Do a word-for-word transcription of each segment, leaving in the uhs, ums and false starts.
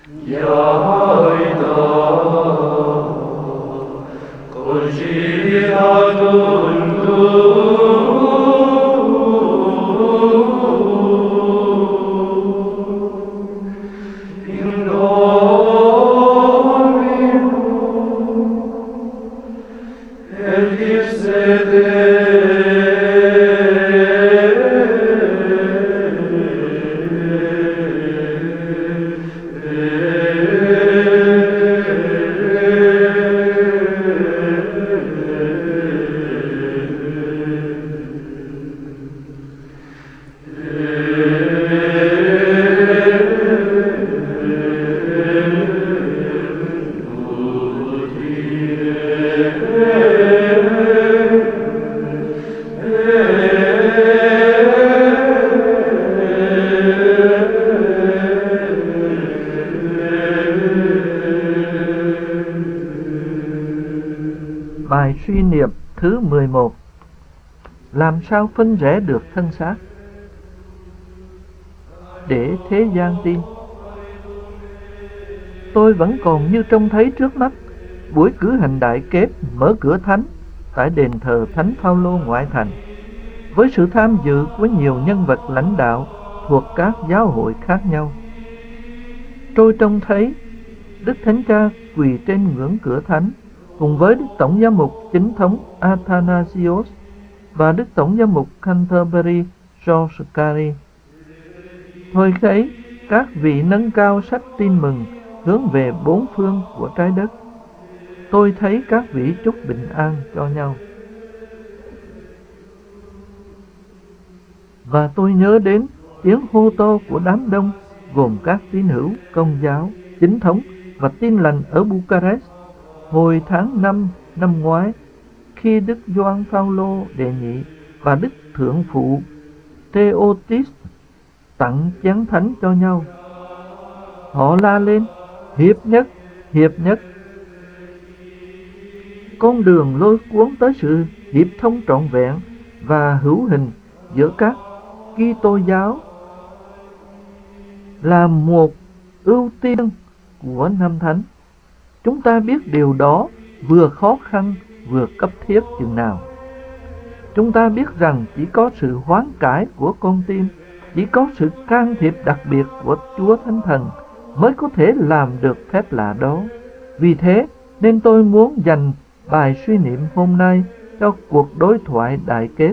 Bài suy niệm thứ mười một. Làm sao phân rẽ được thân xác để thế gian tin? Tôi vẫn còn như trông thấy trước mắt buổi cử hành đại kết mở cửa thánh tại đền thờ Thánh Phaolô ngoại thành, với sự tham dự của nhiều nhân vật lãnh đạo thuộc các giáo hội khác nhau. Tôi trông thấy Đức Thánh Cha quỳ trên ngưỡng cửa thánh cùng với Đức Tổng giám mục chính thống Athanasios và Đức Tổng giám mục Canterbury George Carey. Tôi thấy các vị nâng cao sách tin mừng hướng về bốn phương của trái đất. Tôi thấy các vị chúc bình an cho nhau. Và tôi nhớ đến tiếng hô to của đám đông gồm các tín hữu Công giáo, chính thống và Tin lành ở Bucharest hồi tháng năm năm ngoái, khi Đức Gioan Phaolô đệ nhị và Đức Thượng phụ Theotis tặng chén thánh cho nhau. Họ la lên: hiệp nhất, hiệp nhất. Con đường lôi cuốn tới sự hiệp thông trọn vẹn và hữu hình giữa các Kitô giáo là một ưu tiên của Năm Thánh. Chúng ta biết điều đó vừa khó khăn vừa cấp thiết chừng nào. Chúng ta biết rằng chỉ có sự hoán cải của con tim, chỉ có sự can thiệp đặc biệt của Chúa Thánh Thần mới có thể làm được phép lạ đó. Vì thế nên tôi muốn dành bài suy niệm hôm nay cho cuộc đối thoại đại kết.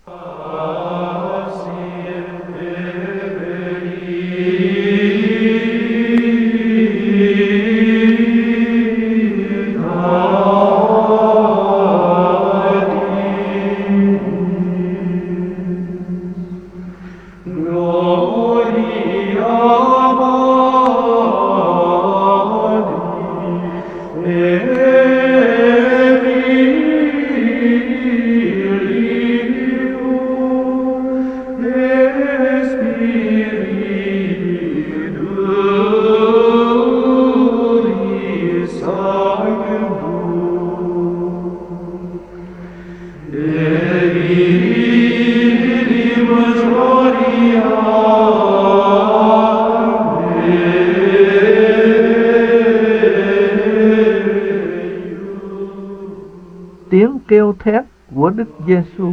Tiếng kêu thét của Đức Giêsu.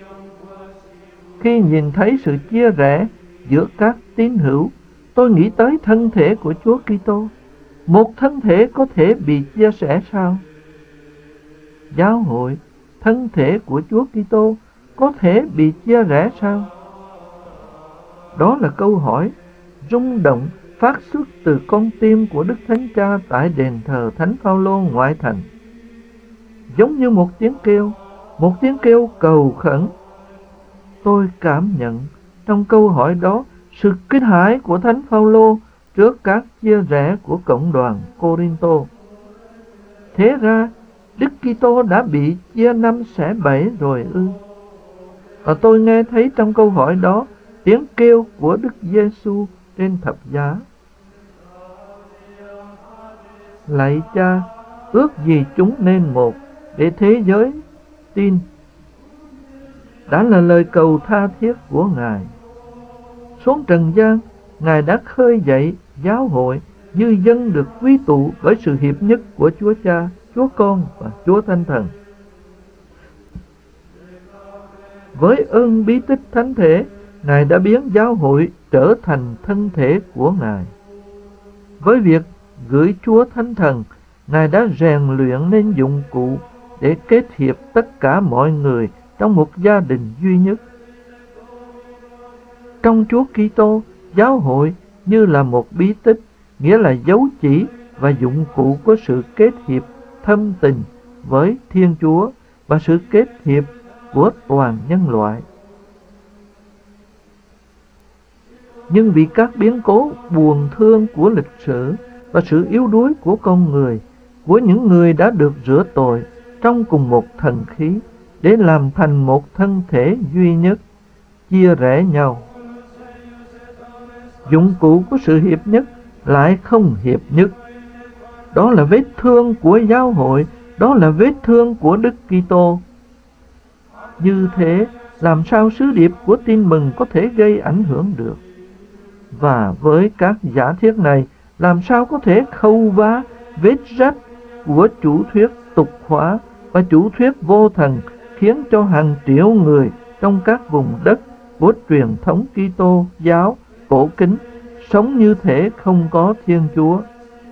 Khi nhìn thấy sự chia rẽ giữa các tín hữu, tôi nghĩ tới thân thể của Chúa Kitô. Một thân thể có thể bị chia sẻ sao? Giáo hội, thân thể của Chúa Kitô, có thể bị chia rẽ sao? Đó là câu hỏi rung động phát xuất từ con tim của Đức Thánh Cha tại đền thờ Thánh Phaolô ngoại thành. Giống như một tiếng kêu, một tiếng kêu cầu khẩn. Tôi cảm nhận trong câu hỏi đó sự kinh hãi của Thánh Phaolô trước các chia rẽ của cộng đoàn Cô-rinh-tô. Thế ra Đức Kitô đã bị chia năm xẻ bảy rồi ư? Và tôi nghe thấy trong câu hỏi đó tiếng kêu của Đức Giêsu trên thập giá. Lạy Cha, ước gì chúng nên một để thế giới tin. Đã là lời cầu tha thiết của Ngài. Xuống trần gian, Ngài đã khơi dậy giáo hội như dân được quy tụ bởi sự hiệp nhất của Chúa Cha, Chúa Con và Chúa Thánh Thần. Với ơn bí tích thánh thể, Ngài đã biến giáo hội trở thành thân thể của Ngài. Với việc gửi Chúa Thánh Thần, Ngài đã rèn luyện nên dụng cụ để kết hiệp tất cả mọi người trong một gia đình duy nhất. Trong Chúa Kitô, giáo hội như là một bí tích, nghĩa là dấu chỉ và dụng cụ của sự kết hiệp thâm tình với Thiên Chúa và sự kết hiệp của toàn nhân loại. Nhưng vì các biến cố buồn thương của lịch sử và sự yếu đuối của con người, của những người đã được rửa tội trong cùng một thần khí để làm thành một thân thể duy nhất, chia rẽ nhau. Dụng cụ của sự hiệp nhất lại không hiệp nhất. Đó là vết thương của giáo hội, đó là vết thương của Đức Kitô. Như thế, làm sao sứ điệp của tin mừng có thể gây ảnh hưởng được? Và với các giả thiết này, làm sao có thể khâu vá vết rách của chủ thuyết tục hóa và chủ thuyết vô thần, khiến cho hàng triệu người trong các vùng đất của truyền thống Kitô giáo cổ kính sống như thể không có Thiên Chúa?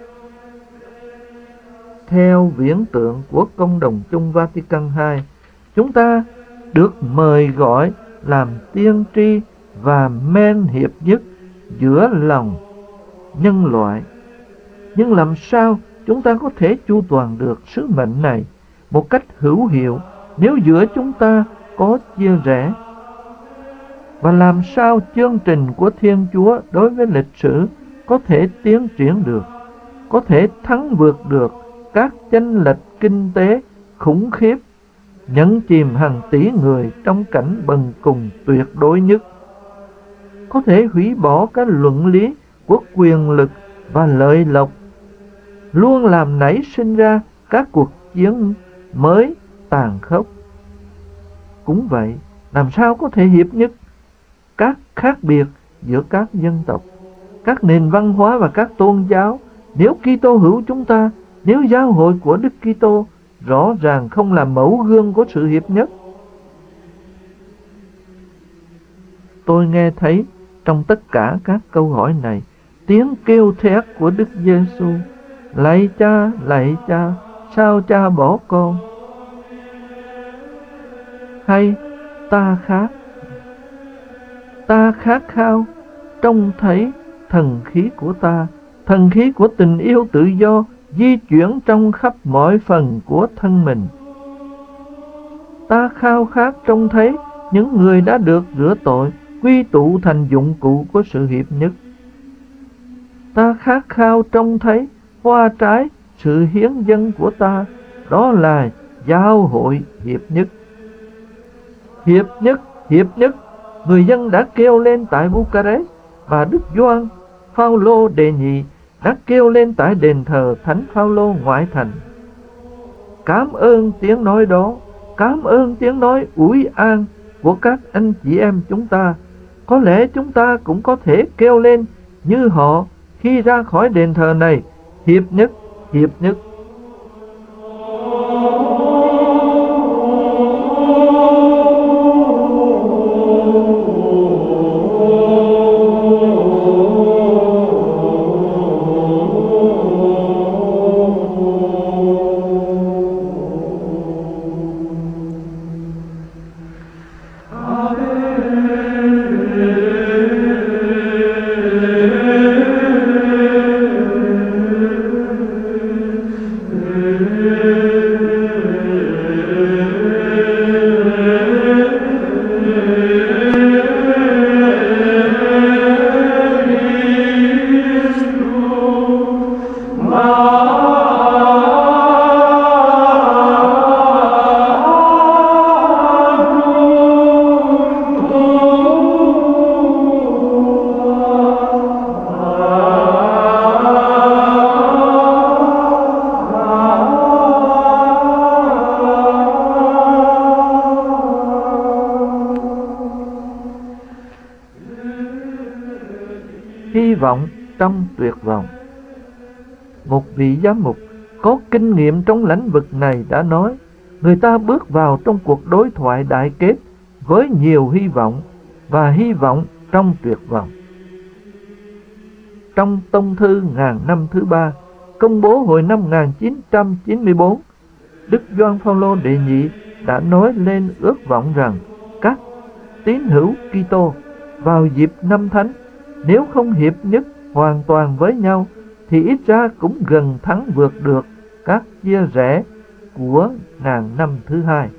Theo viễn tượng của Công đồng chung Vatican hai, chúng ta được mời gọi làm tiên tri và men hiệp nhất giữa lòng nhân loại. Nhưng làm sao chúng ta có thể chu toàn được sứ mệnh này một cách hữu hiệu nếu giữa chúng ta có chia rẽ? Và làm sao chương trình của Thiên Chúa đối với lịch sử có thể tiến triển được, có thể thắng vượt được các chênh lệch kinh tế khủng khiếp, nhấn chìm hàng tỷ người trong cảnh bần cùng tuyệt đối nhất, có thể hủy bỏ các luận lý của quyền lực và lợi lộc, luôn làm nảy sinh ra các cuộc chiến mới tàn khốc. Cũng vậy, làm sao có thể hiệp nhất các khác biệt giữa các dân tộc, các nền văn hóa và các tôn giáo, nếu Kitô hữu chúng ta, nếu giáo hội của Đức Kitô rõ ràng không là mẫu gương của sự hiệp nhất? Tôi nghe thấy trong tất cả các câu hỏi này tiếng kêu thét của Đức Giêsu: lạy Cha, lạy Cha, sao Cha bỏ con? Hay ta khát, ta khát khao trông thấy thần khí của ta, thần khí của tình yêu tự do di chuyển trong khắp mọi phần của thân mình. Ta khao khát trông thấy những người đã được rửa tội quy tụ thành dụng cụ của sự hiệp nhất. Ta khát khao trông thấy hoa trái sự hiến dâng của ta, đó là giáo hội hiệp nhất. Hiệp nhất, hiệp nhất, người dân đã kêu lên tại Bucharest, và Đức Gioan Phaolô đệ nhị đã kêu lên tại đền thờ Thánh Phaolô ngoại thành. Cảm ơn tiếng nói đó, cảm ơn tiếng nói ủi an của các anh chị em chúng ta. Có lẽ chúng ta cũng có thể kêu lên như họ khi ra khỏi đền thờ này: hiệp nhất, hiệp nhất. Hy vọng trong tuyệt vọng. một vị giám mục có kinh nghiệm trong lĩnh vực này đã nói, người ta bước vào trong cuộc đối thoại đại kết với nhiều hy vọng và hy vọng trong tuyệt vọng. Trong tông thư ngàn năm thứ ba, công bố hồi năm một nghìn chín trăm chín mươi tư, Đức Gioan Phaolô đệ nhị đã nói lên ước vọng rằng các tín hữu Kitô vào dịp năm thánh nếu không hiệp nhất hoàn toàn với nhau thì ít ra cũng gần thắng vượt được các chia rẽ của ngàn năm thứ hai.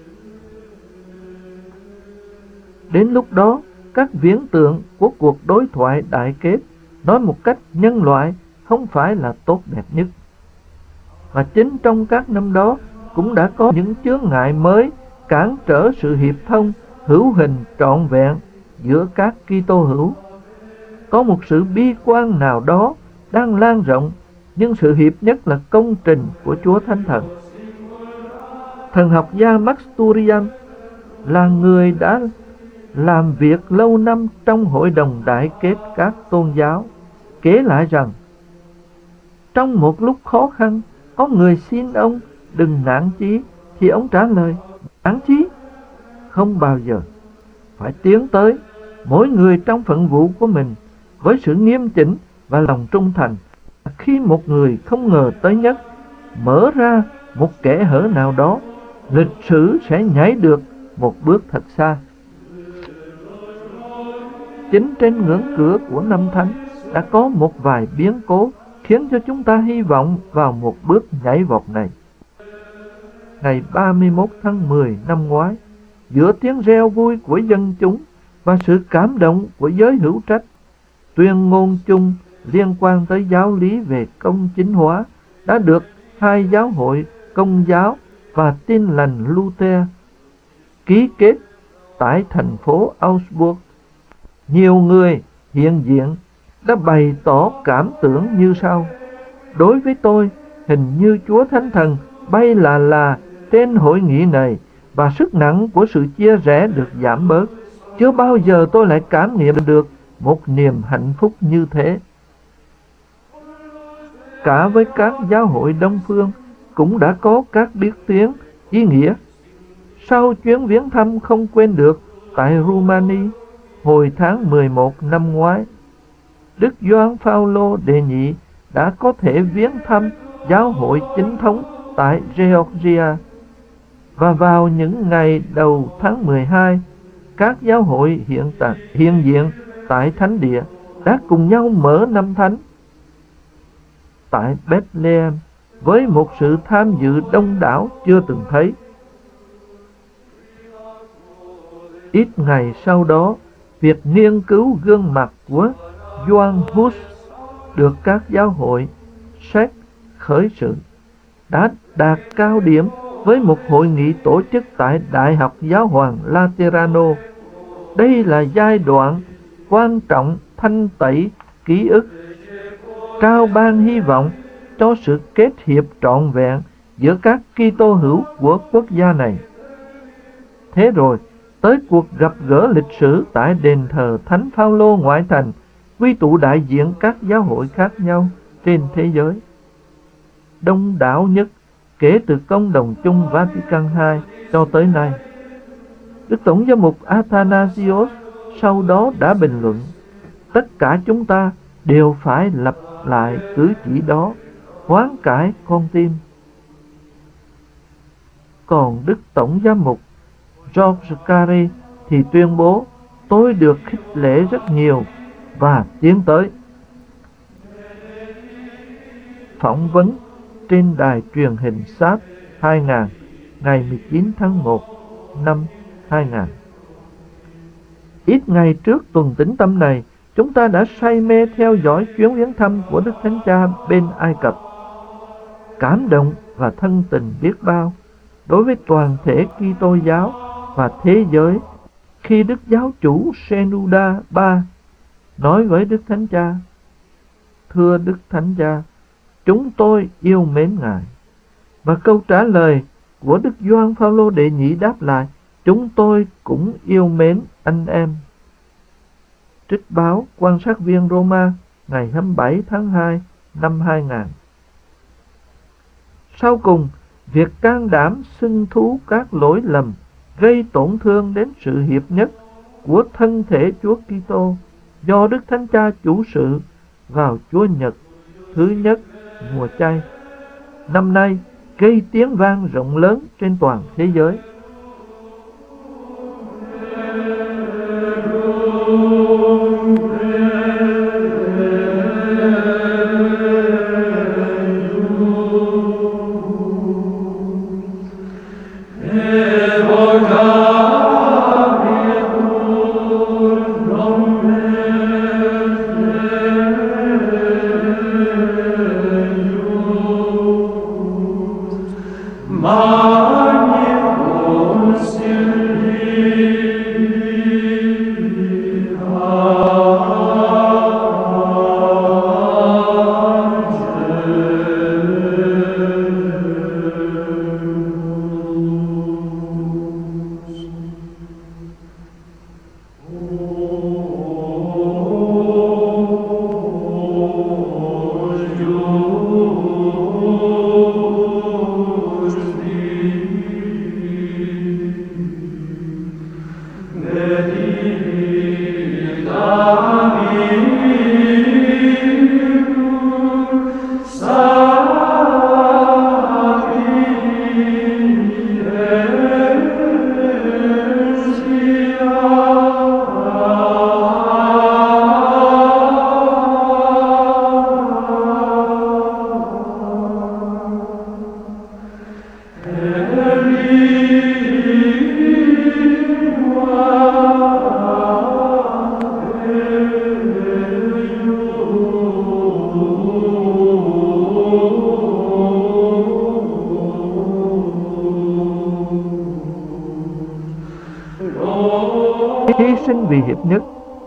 Đến lúc đó, các viễn tượng của cuộc đối thoại đại kết nói một cách nhân loại không phải là tốt đẹp nhất. Và chính trong các năm đó cũng đã có những chướng ngại mới cản trở sự hiệp thông hữu hình trọn vẹn giữa các Kitô hữu. Có một sự bi quan nào đó đang lan rộng, nhưng sự hiệp nhất là công trình của Chúa Thánh Thần. Thần học gia Max Turian là người đã làm việc lâu năm trong hội đồng đại kết các tôn giáo, kể lại rằng trong một lúc khó khăn có người xin ông đừng nản chí, thì ông trả lời: nản chí không bao giờ, phải tiến tới, mỗi người trong phận vụ của mình với sự nghiêm chỉnh và lòng trung thành. Khi một người không ngờ tới nhất mở ra một kẽ hở nào đó, lịch sử sẽ nhảy được một bước thật xa. Chính trên ngưỡng cửa của năm thánh đã có một vài biến cố khiến cho chúng ta hy vọng vào một bước nhảy vọt này. Ngày ba mươi mốt tháng mười năm ngoái, giữa tiếng reo vui của dân chúng và sự cảm động của giới hữu trách, tuyên ngôn chung liên quan tới giáo lý về công chính hóa đã được hai giáo hội Công giáo và Tin lành Luther ký kết tại thành phố Augsburg. Nhiều người hiện diện đã bày tỏ cảm tưởng như sau: đối với tôi, hình như Chúa Thánh Thần bay là là trên hội nghị này và sức nặng của sự chia rẽ được giảm bớt. Chưa bao giờ tôi lại cảm nghiệm được một niềm hạnh phúc như thế. Cả với các giáo hội Đông phương cũng đã có các bước tiến ý nghĩa. Sau chuyến viếng thăm không quên được tại Rumani hồi tháng mười một năm ngoái, Đức Gioan Phaolô đệ nhị đã có thể viếng thăm giáo hội chính thống tại Georgia. Và vào những ngày đầu tháng mười hai, các giáo hội hiện, tại, hiện diện tại Thánh Địa đã cùng nhau mở năm thánh tại Bethlehem với một sự tham dự đông đảo chưa từng thấy. Ít ngày sau đó, việc nghiên cứu gương mặt của Johann Hus được các giáo hội Séc khởi sự đã đạt cao điểm với một hội nghị tổ chức tại Đại học Giáo hoàng Laterano. Đây là giai đoạn quan trọng thanh tẩy ký ức, trao ban hy vọng cho sự kết hiệp trọn vẹn giữa các Kitô hữu của quốc gia này. Thế rồi, tới cuộc gặp gỡ lịch sử tại đền thờ Thánh Phaolô ngoại thành, quy tụ đại diện các giáo hội khác nhau trên thế giới. Đông đảo nhất kể từ công đồng chung Vatican hai cho tới nay. Đức Tổng giám mục Athanasios sau đó đã bình luận: tất cả chúng ta đều phải lặp lại cử chỉ đó, hoán cải con tim. Còn Đức Tổng giám mục George Carey thì tuyên bố: tôi được khích lệ rất nhiều và tiến tới. Phỏng vấn trên đài truyền hình sát hai nghìn ngày mười chín tháng một năm hai nghìn. Ít ngày trước tuần tĩnh tâm này, chúng ta đã say mê theo dõi chuyến viếng thăm của Đức Thánh Cha bên Ai Cập. Cảm động và thân tình biết bao đối với toàn thể Kitô giáo và thế giới khi Đức Giáo chủ Shenouda đệ tam nói với Đức Thánh Cha: thưa Đức Thánh Cha, chúng tôi yêu mến Ngài. Và câu trả lời của Đức Gioan Phaolô đệ nhị đáp lại: chúng tôi cũng yêu mến anh em. Trích báo Quan sát viên Roma ngày hai mươi bảy tháng hai năm hai nghìn. Sau cùng, việc can đảm xưng thú các lỗi lầm gây tổn thương đến sự hiệp nhất của thân thể Chúa Kitô do Đức Thánh Cha chủ sự vào Chúa Nhật thứ nhất mùa chay năm nay gây tiếng vang rộng lớn trên toàn thế giới. Hy sinh vì hiệp nhất.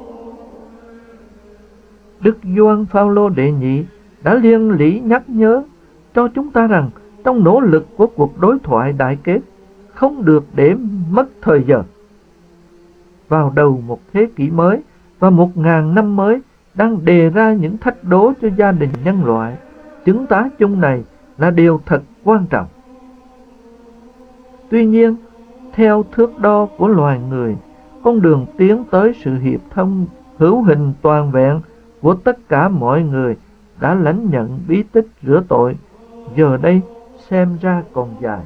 Đức Gioan Phao-lô đệ nhị đã liên lỉ nhắc nhớ cho chúng ta rằng trong nỗ lực của cuộc đối thoại đại kết không được để mất thời giờ. Vào đầu một thế kỷ mới và một ngàn năm mới đang đề ra những thách đố cho gia đình nhân loại, chứng tá chung này là điều thật quan trọng. Tuy nhiên, theo thước đo của loài người, con đường tiến tới sự hiệp thông hữu hình toàn vẹn của tất cả mọi người đã lãnh nhận bí tích rửa tội, giờ đây xem ra còn dài.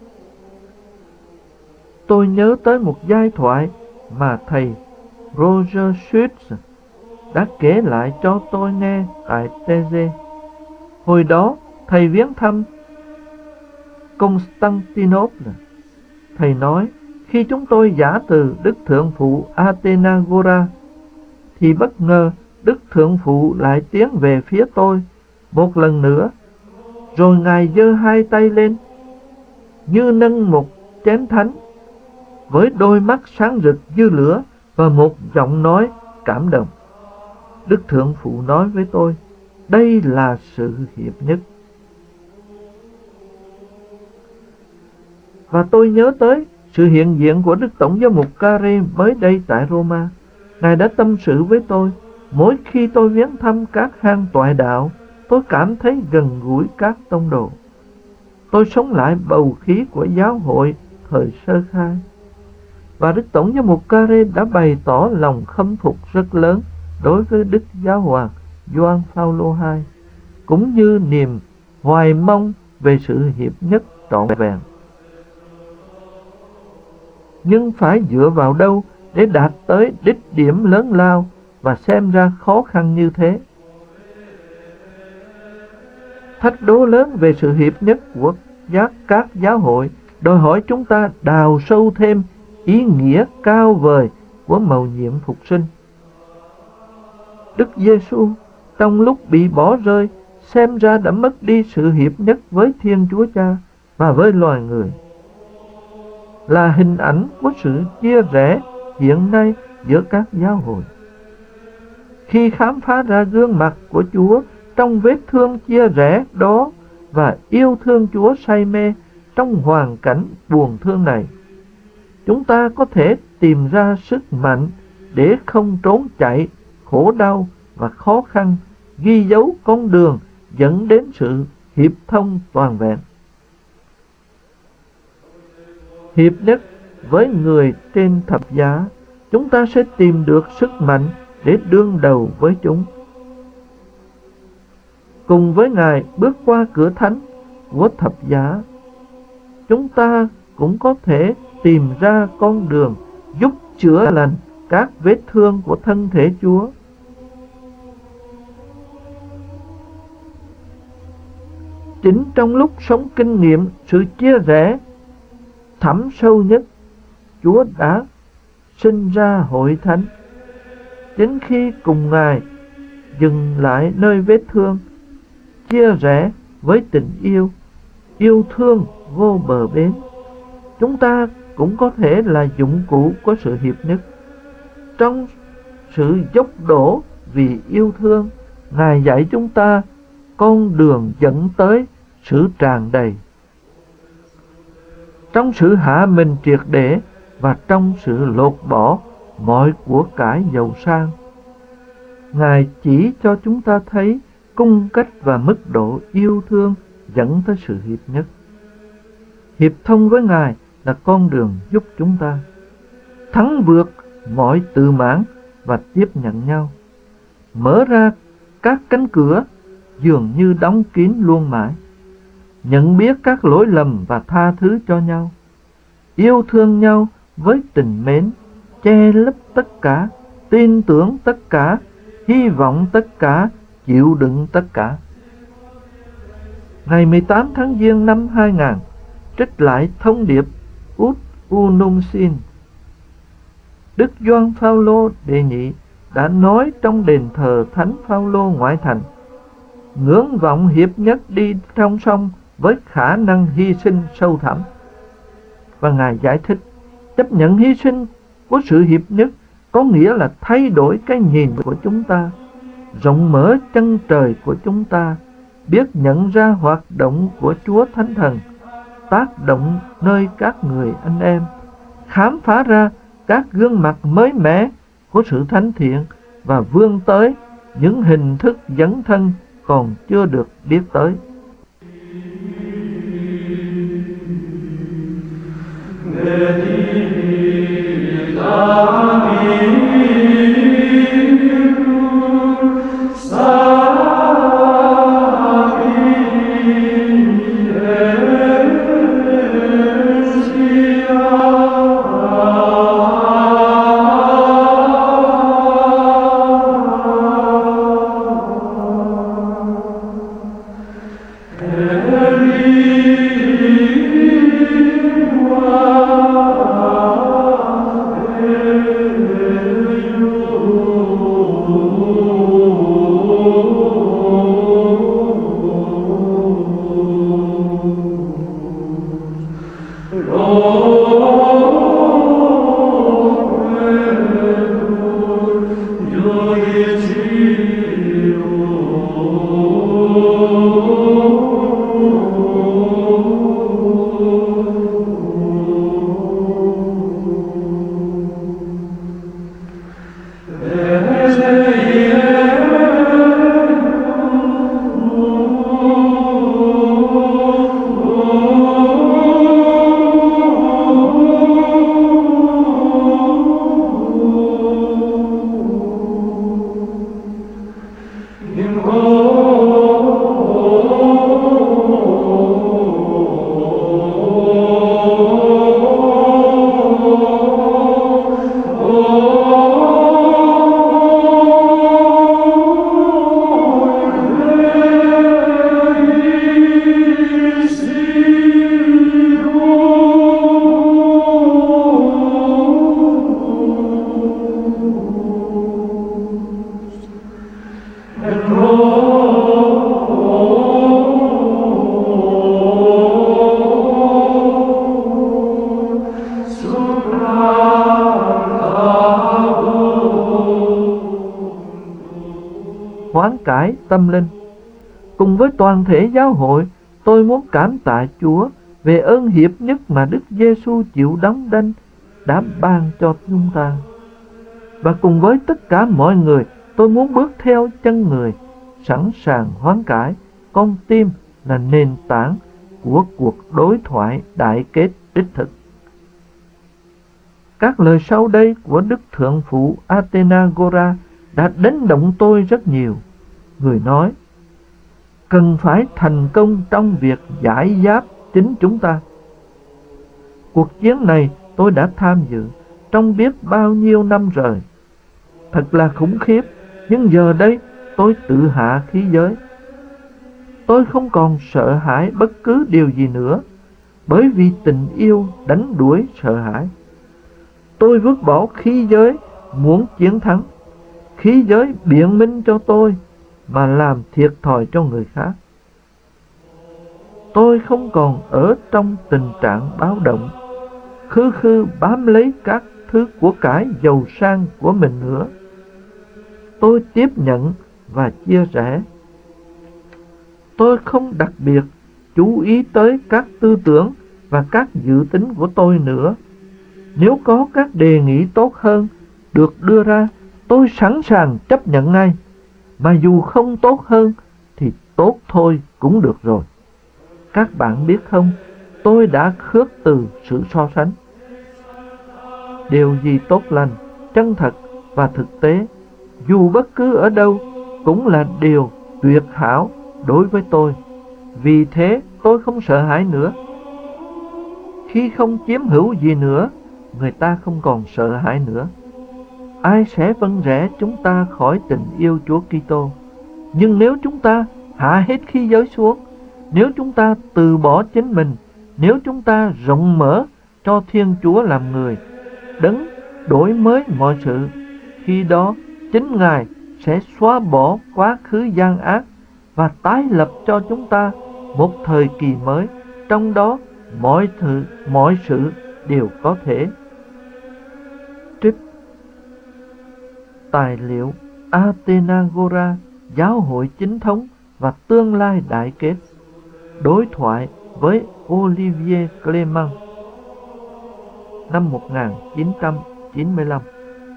Tôi nhớ tới một giai thoại mà thầy Roger Schutz đã kể lại cho tôi nghe tại tê giê. Hồi đó, thầy viếng thăm Constantinople. Thầy nói, khi chúng tôi giả từ Đức Thượng Phụ Atenagora, thì bất ngờ Đức Thượng Phụ lại tiến về phía tôi một lần nữa, rồi Ngài giơ hai tay lên như nâng một chén thánh, với đôi mắt sáng rực như lửa và một giọng nói cảm động. Đức Thượng Phụ nói với tôi, đây là sự hiệp nhất. Và tôi nhớ tới sự hiện diện của Đức Tổng giám mục Carey mới đây tại Roma. Ngài đã tâm sự với tôi, mỗi khi tôi viếng thăm các hang toại đạo, tôi cảm thấy gần gũi các tông đồ. Tôi sống lại bầu khí của giáo hội thời sơ khai. Và Đức Tổng giám mục Carey đã bày tỏ lòng khâm phục rất lớn đối với Đức Giáo hoàng Gioan Phao-lô đệ nhị, cũng như niềm hoài mong về sự hiệp nhất trọn vẹn. Nhưng phải dựa vào đâu để đạt tới đích điểm lớn lao và xem ra khó khăn như thế? Thách đố lớn về sự hiệp nhất của các giáo hội đòi hỏi chúng ta đào sâu thêm ý nghĩa cao vời của mầu nhiệm phục sinh. Đức Giêsu trong lúc bị bỏ rơi xem ra đã mất đi sự hiệp nhất với Thiên Chúa Cha và với loài người, là hình ảnh của sự chia rẽ hiện nay giữa các giáo hội. Khi khám phá ra gương mặt của Chúa trong vết thương chia rẽ đó và yêu thương Chúa say mê trong hoàn cảnh buồn thương này, chúng ta có thể tìm ra sức mạnh để không trốn chạy khổ đau và khó khăn, ghi dấu con đường dẫn đến sự hiệp thông toàn vẹn. hiệp nhất với người trên thập giá, chúng ta sẽ tìm được sức mạnh để đương đầu với chúng. Cùng với Ngài bước qua cửa thánh của thập giá, chúng ta cũng có thể tìm ra con đường giúp chữa lành các vết thương của thân thể Chúa. Chính trong lúc sống kinh nghiệm sự chia rẽ thẳm sâu nhất, Chúa đã sinh ra hội thánh. Chính khi cùng Ngài dừng lại nơi vết thương, chia rẽ với tình yêu, yêu thương vô bờ bến, chúng ta cũng có thể là dụng cụ của sự hiệp nhất. Trong sự dốc đổ vì yêu thương, Ngài dạy chúng ta con đường dẫn tới sự tràn đầy. Trong sự hạ mình triệt để và trong sự lột bỏ mọi của cải giàu sang, Ngài chỉ cho chúng ta thấy cung cách và mức độ yêu thương dẫn tới sự hiệp nhất. Hiệp thông với Ngài là con đường giúp chúng ta thắng vượt mọi tự mãn và tiếp nhận nhau, mở ra các cánh cửa dường như đóng kín luôn mãi, nhận biết các lỗi lầm và tha thứ cho nhau, yêu thương nhau với tình mến, che lấp tất cả, tin tưởng tất cả, hy vọng tất cả, chịu đựng tất cả. Ngày mười tám tháng Giêng năm hai nghìn, trích lại thông điệp Ut Unum Sin, Đức Gioan Phao-lô đệ nhị đã nói trong đền thờ Thánh Phao-lô ngoại thành: ngưỡng vọng hiệp nhất đi trong song với khả năng hy sinh sâu thẳm. Và Ngài giải thích, chấp nhận hy sinh của sự hiệp nhất có nghĩa là thay đổi cái nhìn của chúng ta, rộng mở chân trời của chúng ta, biết nhận ra hoạt động của Chúa Thánh Thần, tác động nơi các người anh em, khám phá ra các gương mặt mới mẻ của sự thánh thiện và vươn tới những hình thức dấn thân còn chưa được biết tới. Hoán cải tâm linh. Cùng với toàn thể giáo hội, tôi muốn cảm tạ Chúa về ơn hiệp nhất mà Đức Giêsu chịu đóng đanh đã ban cho chúng ta. Và cùng với tất cả mọi người, tôi muốn bước theo chân người, sẵn sàng hoán cải. Con tim là nền tảng của cuộc đối thoại đại kết đích thực. Các lời sau đây của Đức Thượng Phụ Atenagora đã đánh động tôi rất nhiều. Người nói, cần phải thành công trong việc giải giáp chính chúng ta. Cuộc chiến này tôi đã tham dự trong biết bao nhiêu năm rồi. Thật là khủng khiếp, nhưng giờ đây tôi tự hạ khí giới. Tôi không còn sợ hãi bất cứ điều gì nữa, bởi vì tình yêu đánh đuổi sợ hãi. Tôi vứt bỏ khí giới muốn chiến thắng. Khí giới biện minh cho tôi mà làm thiệt thòi cho người khác. Tôi không còn ở trong tình trạng báo động, khư khư bám lấy các thứ của cải giàu sang của mình nữa. Tôi tiếp nhận và chia sẻ. Tôi không đặc biệt chú ý tới các tư tưởng và các dự tính của tôi nữa. Nếu có các đề nghị tốt hơn được đưa ra, tôi sẵn sàng chấp nhận ngay. Mà dù không tốt hơn thì tốt thôi cũng được rồi. Các bạn biết không, tôi đã khước từ sự so sánh. Điều gì tốt lành, chân thật và thực tế, dù bất cứ ở đâu, cũng là điều tuyệt hảo đối với tôi. Vì thế tôi không sợ hãi nữa. Khi không chiếm hữu gì nữa, người ta không còn sợ hãi nữa. Ai sẽ vâng rẽ chúng ta khỏi tình yêu Chúa Kitô? Nhưng nếu chúng ta hạ hết khí giới xuống, nếu chúng ta từ bỏ chính mình, nếu chúng ta rộng mở cho Thiên Chúa làm người, Đấng đổi mới mọi sự, khi đó chính Ngài sẽ xóa bỏ quá khứ gian ác và tái lập cho chúng ta một thời kỳ mới, trong đó mọi thứ, mọi sự đều có thể. Trích tài liệu Atenagora, Giáo hội chính thống và tương lai đại kết. Đối thoại với Olivier Clément, năm một nghìn chín trăm chín mươi lăm.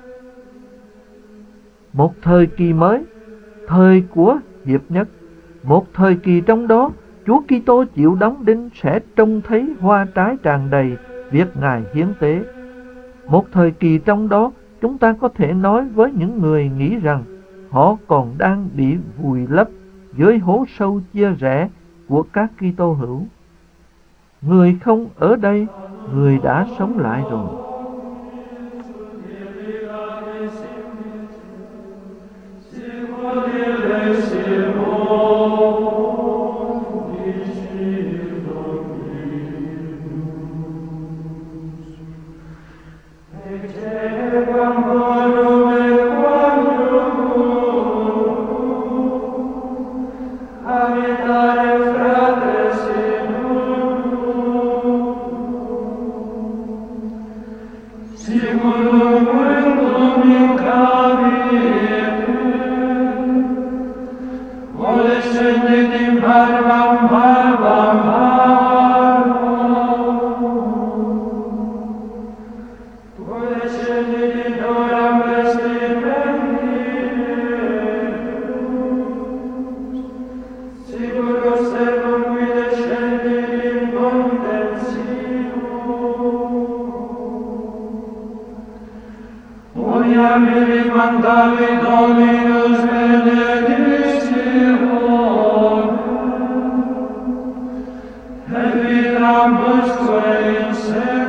Một thời kỳ mới, thời của hiệp nhất. Một thời kỳ trong đó, Chúa Kitô chịu đóng đinh sẽ trông thấy hoa trái tràn đầy việc Ngài hiến tế. Một thời kỳ trong đó, chúng ta có thể nói với những người nghĩ rằng họ còn đang bị vùi lấp dưới hố sâu chia rẽ của các Kitô hữu. Người không ở đây, người đã sống lại rồi. Heavy numbers,